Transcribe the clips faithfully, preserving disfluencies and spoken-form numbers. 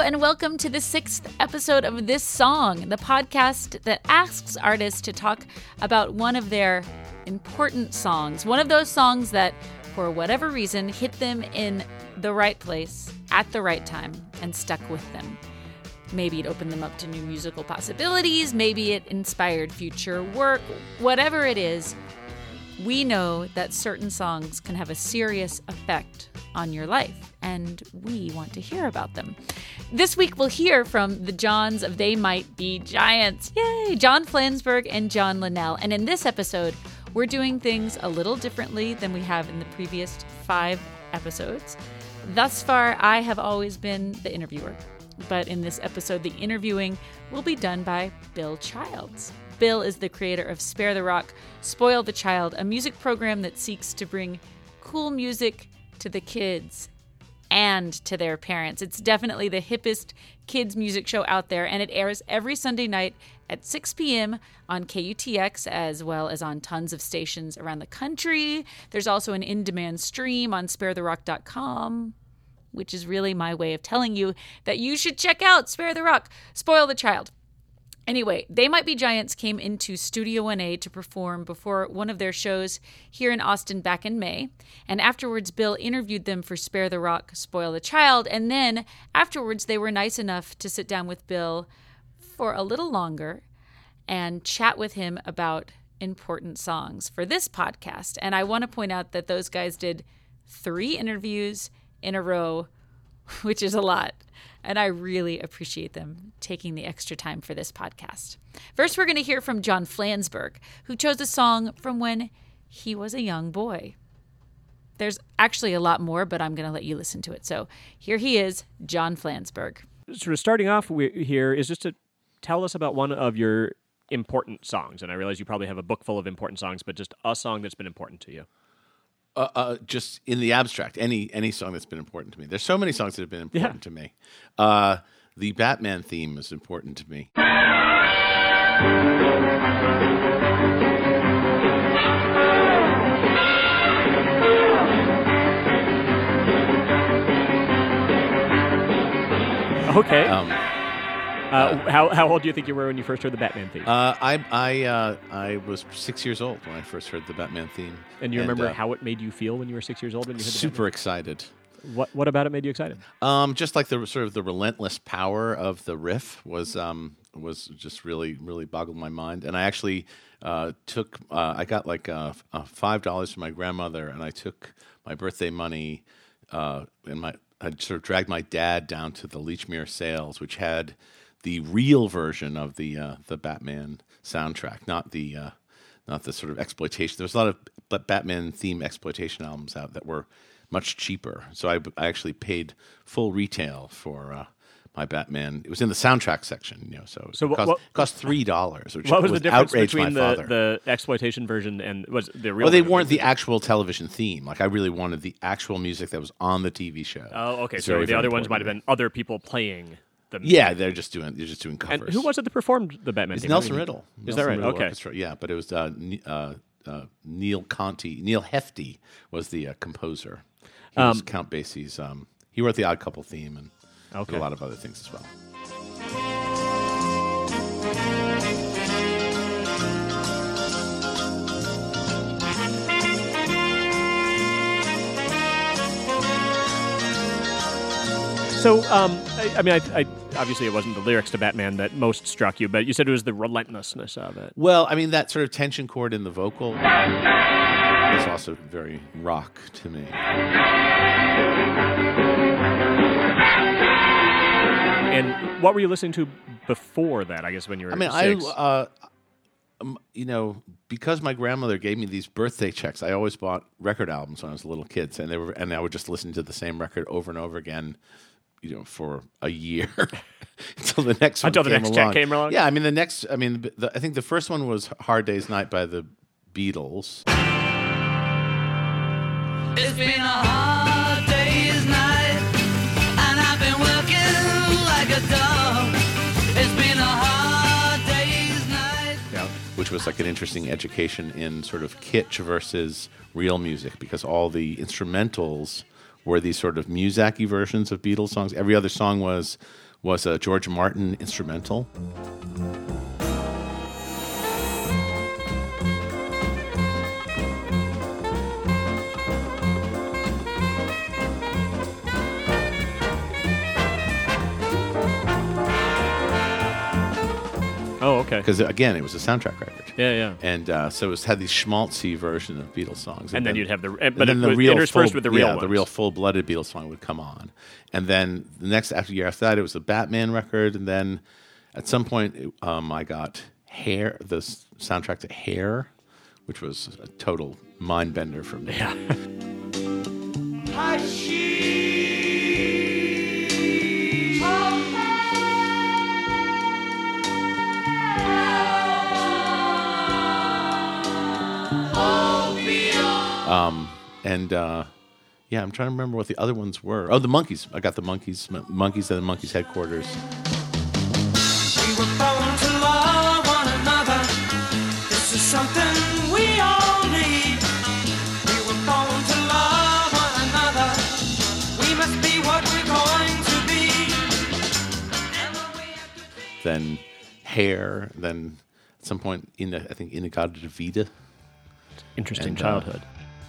and welcome to the sixth episode of This Song, the podcast that asks artists to talk about one of their important songs, one of those songs that, for whatever reason, hit them in the right place at the right time and stuck with them. Maybe it opened them up to new musical possibilities, maybe it inspired future work, whatever it is. We know that certain songs can have a serious effect on your life, and we want to hear about them. This week, we'll hear from the Johns of They Might Be Giants. Yay! John Flansburgh and John Linnell. And in this episode, we're doing things a little differently than we have in the previous five episodes. Thus far, I have always been the interviewer. But in this episode, the interviewing will be done by Bill Childs. Bill is the creator of Spare the Rock, Spoil the Child, a music program that seeks to bring cool music to the kids and to their parents. It's definitely the hippest kids music show out there, and it airs every Sunday night at six p.m. on K U T X, as well as on tons of stations around the country. There's also an in-demand stream on spare the rock dot com, which is really my way of telling you that you should check out Spare the Rock, Spoil the Child. Anyway, They Might Be Giants came into Studio one A to perform before one of their shows here in Austin back in May. And afterwards, Bill interviewed them for Spare the Rock, Spoil the Child. And then afterwards, they were nice enough to sit down with Bill for a little longer and chat with him about important songs for this podcast. And I want to point out that those guys did three interviews in a row, which is a lot. And I really appreciate them taking the extra time for this podcast. First, we're going to hear from John Flansburgh, who chose a song from when he was a young boy. There's actually a lot more, but I'm going to let you listen to it. So here he is, John Flansburgh. Sort of starting off here is just to tell us about one of your important songs. And I realize you probably have a book full of important songs, but just a song that's been important to you. Uh, uh, just in the abstract, any any song that's been important to me. There's so many songs that have been important Yeah. to me. Uh, the Batman theme is important to me. Okay. Um, uh, how how old do you think you were when you first heard the Batman theme? uh, I I uh, I was six years old when I first heard the Batman theme. and you remember uh, how it made you feel when you were six years old when you heard the super excited. Batman? What what about it made you excited? Um, just like the sort of the relentless power of the riff was um, was just really really boggled my mind. And I actually uh, took uh, I got like uh, uh, five dollars from my grandmother, and I took my birthday money uh, and my I sort of dragged my dad down to the Lechmere Sales, which had the real version of the uh, the Batman soundtrack, not the uh, not the sort of exploitation. There's a lot of Batman theme exploitation albums out that were much cheaper. So I, I actually paid full retail for uh, my Batman. It was in the soundtrack section, you know. So, So it what- cost, what- cost three dollars, which What was the difference outraged between my the, father. the exploitation version and was the real? well, they version? weren't the actual television theme. Like I really wanted the actual music that was on the T V show. Oh, okay. It's So very, the very other ones might important. have been other people playing the. Yeah, they're just doing they're just doing covers. And who was it that performed the Batman It's theme? Nelson I mean, Riddle. Is Nelson that right? Riddle Okay. Orchestra. Yeah, but it was uh, Ne- uh, uh, Neil Conti. Neil Hefti was the uh, composer. He was Um, Count Basie's. Um, he wrote the Odd Couple theme and Okay. did a lot of other things as well. So, um, I, I mean, I, I, obviously it wasn't the lyrics to Batman that most struck you, but you said it was the relentlessness of it. Well, I mean that sort of tension chord in the vocal is also very rock to me. And what were you listening to before that? I guess when you were I mean, six. I, uh, um, you know, because my grandmother gave me these birthday checks, I always bought record albums when I was a little kid, and they were, and I would just listen to the same record over and over again, you know, for a year until the next one Until the came next along. check came along? Yeah, I mean, the next, I mean, the, I think the first one was "Hard Day's Night" by the Beatles. It's been a hard day's night, and I've been working like a dog. It's been a hard day's night. Yeah. Which was like an interesting education in sort of kitsch versus real music, because all the instrumentals were these sort of Muzak-y versions of Beatles songs. Every other song was was a George Martin instrumental. Oh, okay. Because again, it was a soundtrack record. Yeah, yeah. And uh, so it had these schmaltzy version of Beatles songs. And, and then, then you'd have the, and but then it the was real interspersed full, with the real yeah, ones. the real full-blooded Beatles song would come on. And then the next after year after that, it was a Batman record. And then at some point, it, um, I got Hair, the s- soundtrack to Hair, which was a total mind bender for me. Yeah. Um, and uh, yeah, I'm trying to remember what the other ones were. Oh, the Monkees. I got the Monkees, M- Monkees and the Monkees headquarters. We were born to love one another. This is something we all need. We were born to love one another. We must be what we're going to be. Whatever we have to be. Then Hair. Then at some point, in the, I think Inagata Vida. Interesting And, uh, childhood.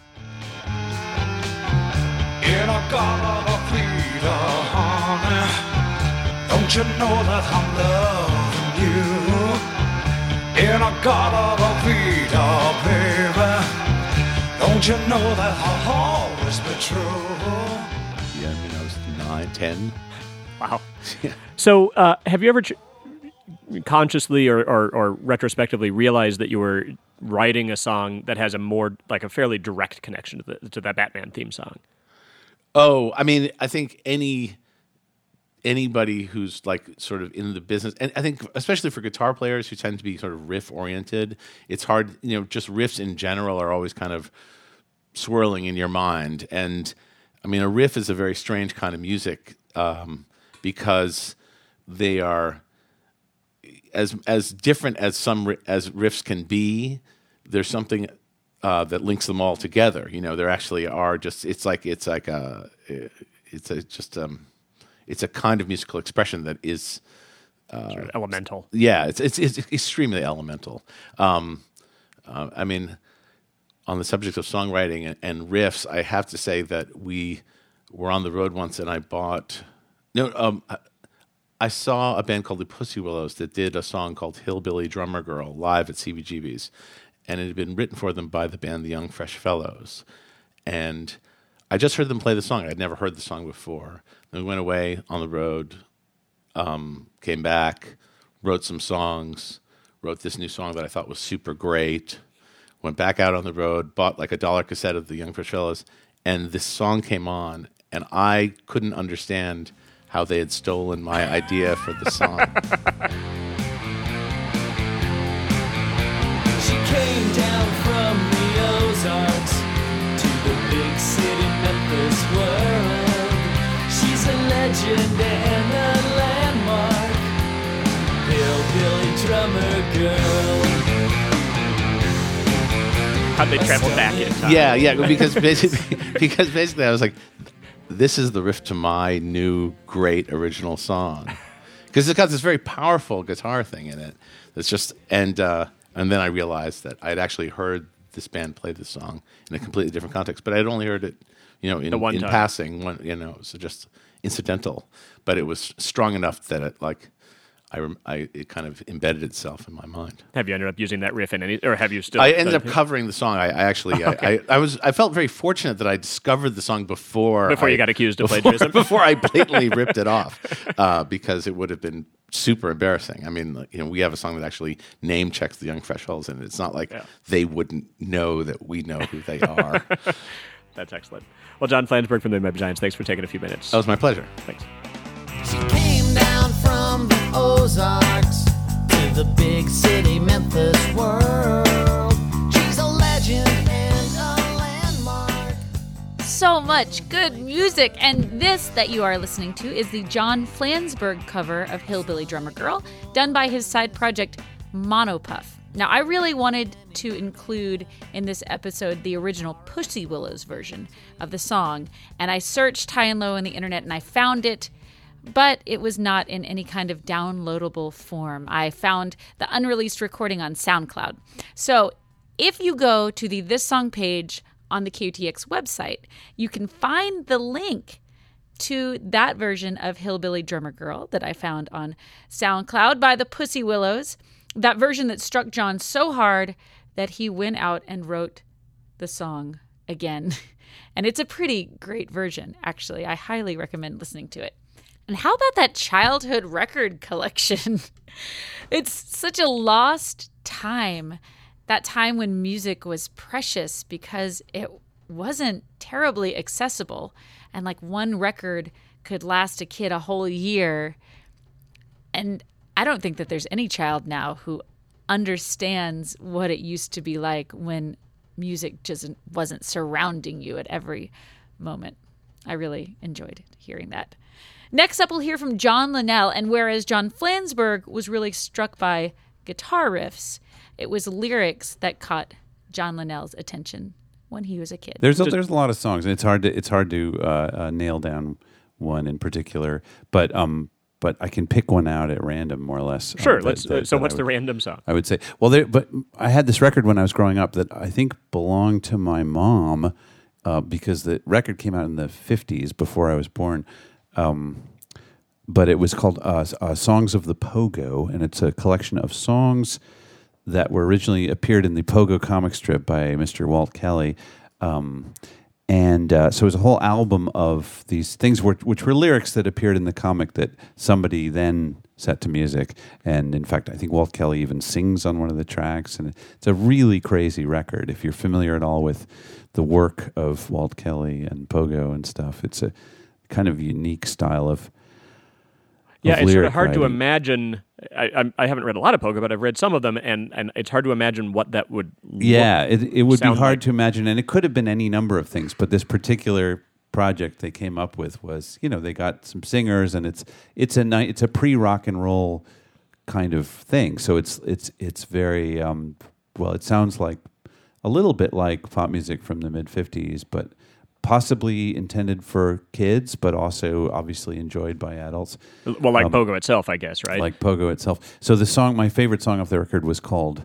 In a garden of freedom, honey, don't you know that I'm loving you? In a garden of freedom, baby, don't you know that I'll always be true? Yeah, I mean, I was nine, ten. Wow. So, uh, have you ever ch- consciously or, or, or retrospectively realized that you were writing a song that has a more, like a fairly direct connection to the to that Batman theme song? Oh, I mean, I think any anybody who's like sort of in the business, and I think especially for guitar players who tend to be sort of riff oriented, it's hard. You know, just riffs in general are always kind of swirling in your mind, and I mean, a riff is a very strange kind of music um, because they are as as different as some ri- as riffs can be. There's something uh, that links them all together. You know, there actually are just. It's like it's like a. It's a just um, it's a kind of musical expression that is. Sort of elemental. Yeah, it's it's, it's extremely elemental. Um, uh, I mean, on the subject of songwriting and, and riffs, I have to say that we were on the road once, and I bought no. Um, I, I saw a band called the Pussy Willows that did a song called "Hillbilly Drummer Girl" live at C B G B's, and it had been written for them by the band the Young Fresh Fellows, and I just heard them play the song. I'd never heard the song before. Then we went away on the road. Um, came back, wrote some songs, wrote this new song that I thought was super great, went back out on the road, bought like a dollar cassette of the Young Fresh Fellows, and this song came on, and I couldn't understand how they had stolen my idea for the song. She came down from the Ozarks to the big city Memphis world. She's a legend and a landmark, hillbilly drummer girl. How'd they travel back in time? yeah, yeah, because basically, because basically I was like, this is the riff to my new great original song. Because it's got this very powerful guitar thing in it. It's just, and uh, and then I realized that I'd actually heard this band play this song in a completely different context, but I'd only heard it, you know, in, The one in time. passing, one, you know, so just incidental. But it was strong enough that it, like, I, rem- I it kind of embedded itself in my mind. Have you ended up using that riff in any, or have you still? I ended done- up covering the song. I, I actually, Okay. I, I, I was, I felt very fortunate that I discovered the song before Before I, you got accused of before, plagiarism. before I blatantly ripped it off, uh, because it would have been super embarrassing. I mean, like, you know, we have a song that actually name checks the Young Fresh Fellows, and it's not like Yeah. they wouldn't know that we know who they are. That's excellent. Well, John Flansburgh from the Maybe Giants, thanks for taking a few minutes. That was my pleasure. Thanks. She came down from the Ozarks to the big city Memphis world. She's a legend and a landmark. So much good music. And this that you are listening to is the John Flansburgh cover of Hillbilly Drummer Girl, done by his side project Monopuff. Now, I really wanted to include in this episode the original Pussy Willows version of the song, and I searched high and low on the internet and I found it, but it was not in any kind of downloadable form. I found the unreleased recording on SoundCloud. So if you go to the This Song page on the K U T X website, you can find the link to that version of Hillbilly Drummer Girl that I found on SoundCloud by the Pussy Willows, that version that struck John so hard that he went out and wrote the song again. And it's a pretty great version, actually. I highly recommend listening to it. And how about that childhood record collection? It's such a lost time, that time when music was precious because it wasn't terribly accessible. And like one record could last a kid a whole year. And I don't think that there's any child now who understands what it used to be like when music just wasn't surrounding you at every moment. I really enjoyed hearing that. Next up, we'll hear from John Linnell. And whereas John Flansburgh was really struck by guitar riffs, it was lyrics that caught John Linnell's attention when he was a kid. There's a, there's a lot of songs, and it's hard to it's hard to uh, uh, nail down one in particular. But um, but I can pick one out at random, more or less. Sure. Um, let's. that, that, so, that what's would, the random song? I would say. Well, there, but I had this record when I was growing up that I think belonged to my mom uh, because the record came out in the fifties before I was born. Um, but it was called uh, uh, Songs of the Pogo, and it's a collection of songs that were originally appeared in the Pogo comic strip by Mister Walt Kelly. Um, and uh, so it was a whole album of these things which, which were lyrics that appeared in the comic that somebody then set to music. And in fact, I think Walt Kelly even sings on one of the tracks. And it's a really crazy record. If you're familiar at all with the work of Walt Kelly and Pogo and stuff, it's a kind of unique style of Yeah, it's sort of hard writing. to imagine. I, I, I haven't read a lot of Pogo, but I've read some of them, and, and it's hard to imagine what that would look, Yeah, it, it would be sound hard like. to imagine, and it could have been any number of things, but this particular project they came up with was, you know, they got some singers, and it's it's a ni- it's a pre-rock and roll kind of thing, so it's it's it's very um, well, it sounds like a little bit like pop music from the mid fifties, but possibly intended for kids, but also obviously enjoyed by adults. Well, like Um, Pogo itself, I guess, right? Like Pogo itself. So the song, my favorite song off the record was called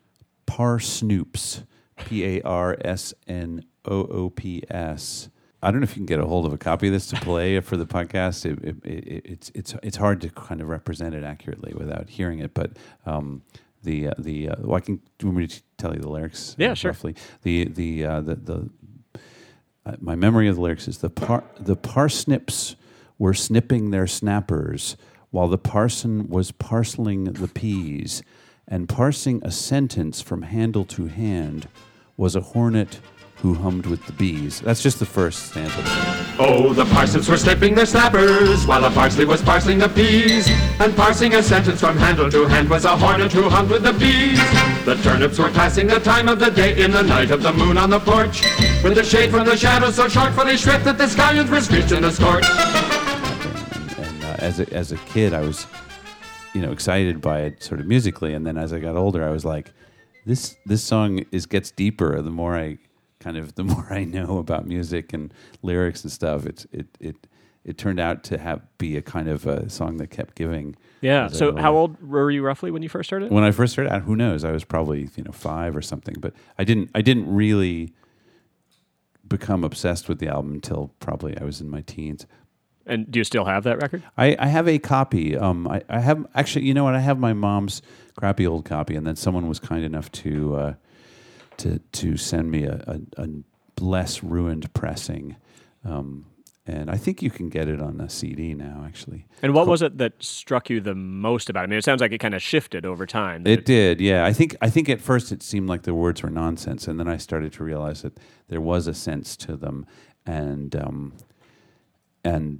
Parsnoops, P A R S N O O P S. I don't know if you can get a hold of a copy of this to play for the podcast. It, it, it, it's it's it's hard to kind of represent it accurately without hearing it, but um, the uh, the uh, well, I can do you want me to tell you the lyrics? Yeah, uh, sure. Roughly, the the uh, the the. Uh, my memory of the lyrics is the par- the parsnips were snipping their snappers while the parson was parceling the peas, and parsing a sentence from handle to hand was a hornet who hummed with the bees. That's just the first stanza. Oh, the parsnips were snipping their snappers, while the parsley was parceling the peas. And parsing a sentence from handle to hand was a hornet who hummed with the bees. The turnips were passing the time of the day in the night of the moon on the porch, with the shade from the shadows so short for they shrift that the scallions were screeched in the scorch. And, and uh, as, a, as a kid, I was, you know, excited by it sort of musically. And then as I got older, I was like, this this song is gets deeper the more I... kind of the more I know about music and lyrics and stuff, it's it it it turned out to have be a kind of a song that kept giving. Yeah. as I So, went how along. old were you roughly when you first heard it? When I first heard it, who knows? I was probably you know five or something, but I didn't I didn't really become obsessed with the album until probably I was in my teens. And do you still have that record? I, I have a copy. Um, I, I have actually, you know what? I have my mom's crappy old copy, and then someone was kind enough to. Uh, to to send me a, a, a less ruined pressing. Um, and I think you can get it on a C D now, actually. And what was it that struck you the most about it? I mean, it sounds like it kind of shifted over time. It did, yeah. I think I think at first it seemed like the words were nonsense, and then I started to realize that there was a sense to them, and um, and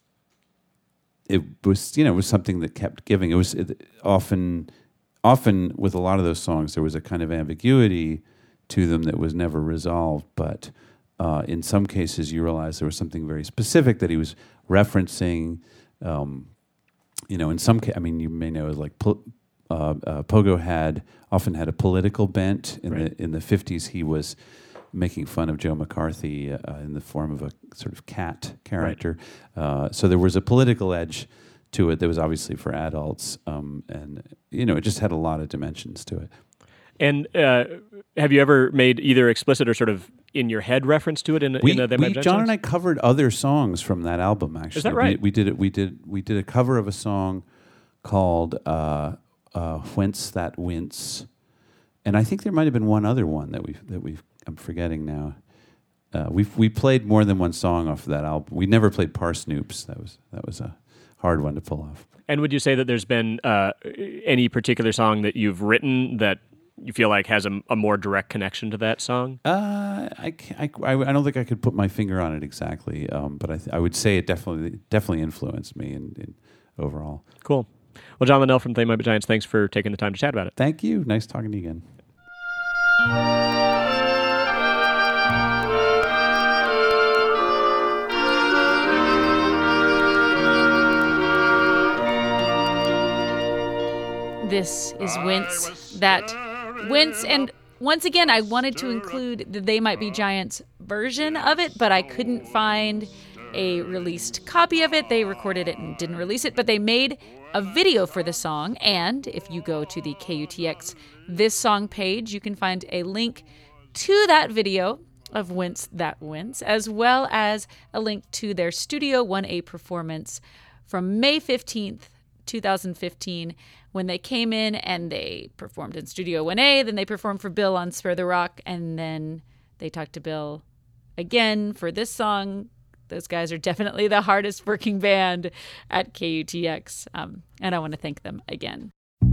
it was you know it was something that kept giving. It was it, often often with a lot of those songs there was a kind of ambiguity to them that was never resolved, but uh, in some cases you realize there was something very specific that he was referencing. Um, you know, in some cases, I mean, you may know, like po- uh, uh, Pogo had often had a political bent. In right. the in the fifties, he was making fun of Joe McCarthy uh, in the form of a sort of cat character. Right. Uh, so there was a political edge to it that was obviously for adults, um, and you know, it just had a lot of dimensions to it. And uh, have you ever made either explicit or sort of in your head reference to it in, we, in a, They we, Might Be Giants John songs? and I covered other songs from that album. Actually, Is that right? We, we did it. We did we did a cover of a song called uh, uh, "Whence That Wince," and I think there might have been one other one that we that we I'm forgetting now. Uh, we we played more than one song off of that album. We never played Parsnoops. That was that was a hard one to pull off. And would you say that there's been uh, any particular song that you've written that you feel like has a, a more direct connection to that song? Uh, I, I, I don't think I could put my finger on it exactly, um, but I, th- I would say it definitely definitely influenced me in, in overall. Cool. Well, John Linnell from They Might Be Giants, thanks for taking the time to chat about it. Thank you. Nice talking to you again. This is Wince, that Wince, and once again, I wanted to include the They Might Be Giants version of it, but I couldn't find a released copy of it. They recorded it and didn't release it, but they made a video for the song, and if you go to the K U T X This Song page, you can find a link to that video of Wince That Wince, as well as a link to their Studio one A performance from May fifteenth, twenty fifteen, when they came in and they performed in Studio one A, then they performed for Bill on Spare the Rock, and then they talked to Bill again for this song. Those guys are definitely the hardest working band at K U T X, um, and I want to thank them again.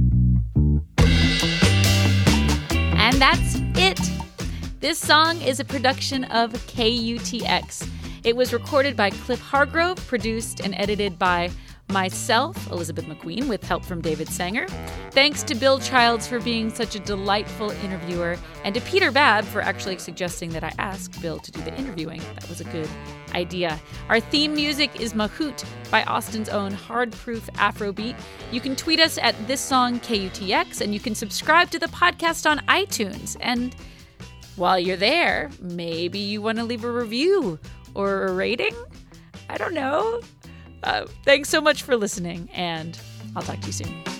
And that's it. This song is a production of K U T X. It was recorded by Cliff Hargrove, produced and edited by myself, Elizabeth McQueen, with help from David Sanger. Thanks to Bill Childs for being such a delightful interviewer, and to Peter Babb for actually suggesting that I ask Bill to do the interviewing. That was a good idea. Our theme music is Mahout by Austin's own Hard-Proof Afrobeat. You can tweet us at This Song K U T X, and you can subscribe to the podcast on iTunes. And while you're there, maybe you want to leave a review or a rating? I don't know. Uh, thanks so much for listening, and I'll talk to you soon.